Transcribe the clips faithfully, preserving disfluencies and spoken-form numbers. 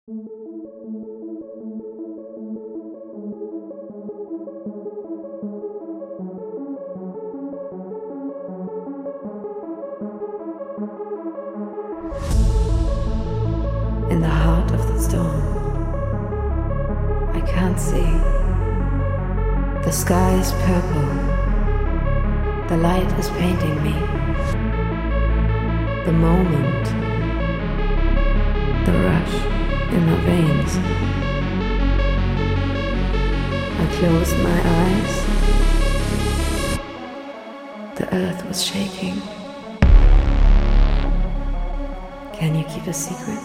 In the heart of the storm, I can't see. The sky is purple, the light is painting me. The moment, the rush in my veins. I closed my eyes. The earth was shaking. Can you keep a secret?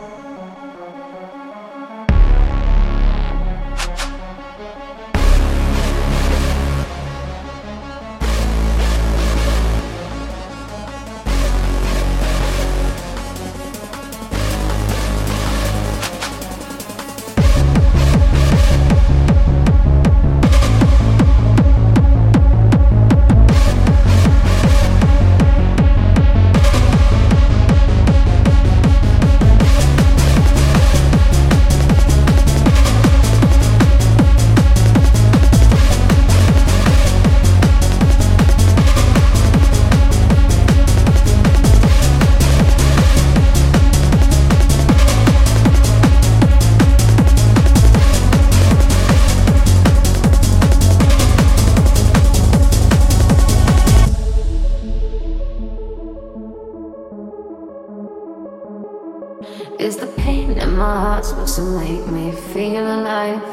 Is the pain in my heart supposed to make me feel alive?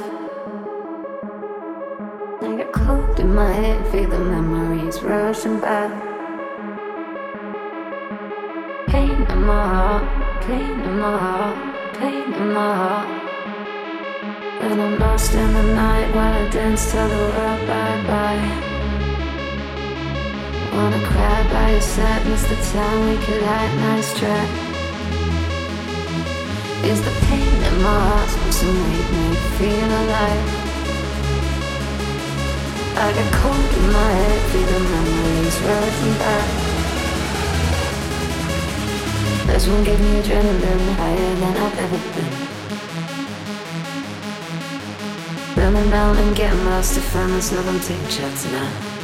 I get cold in my head, feel the memories rushing back. Pain in my heart, pain in my heart, pain in my heart. And I'm lost in the night while I dance, tell the world bye-bye. Wanna cry by your side, miss the time we could hide, nice try. Is the pain in my heart supposed to make me feel alive? I get cold in my head, feel the memories rushing back. This one gave me adrenaline, higher than I've ever been. Running down and getting lost to find myself, I'm taking shots now.